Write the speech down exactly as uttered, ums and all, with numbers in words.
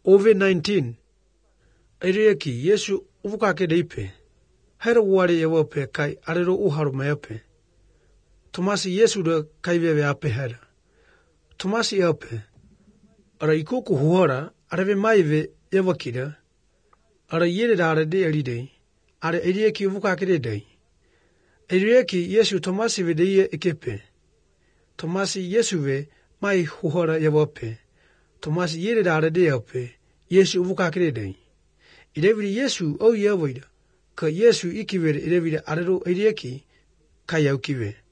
COVID nineteen. Erieki Yesu uvukake deipe. Hero wari yewope kai arero uharu meyope. Tomasi Yesu de kaiveve ape hera. Tomasi eope. Ara ikuku huora areve maive yewakira. Ara yere da ara de eridei. Ara erieki uvukake de dei. Erieki Yesu Tomasi vedeye ekepe. Tomasi Yesu ve mai huora yewope. Tomasi yere da ara de eope. Yesu uvukake de dei. Ideviri Yesu o yewoida. Ka Yesu ikivere ideviri arero erieki kayaukive.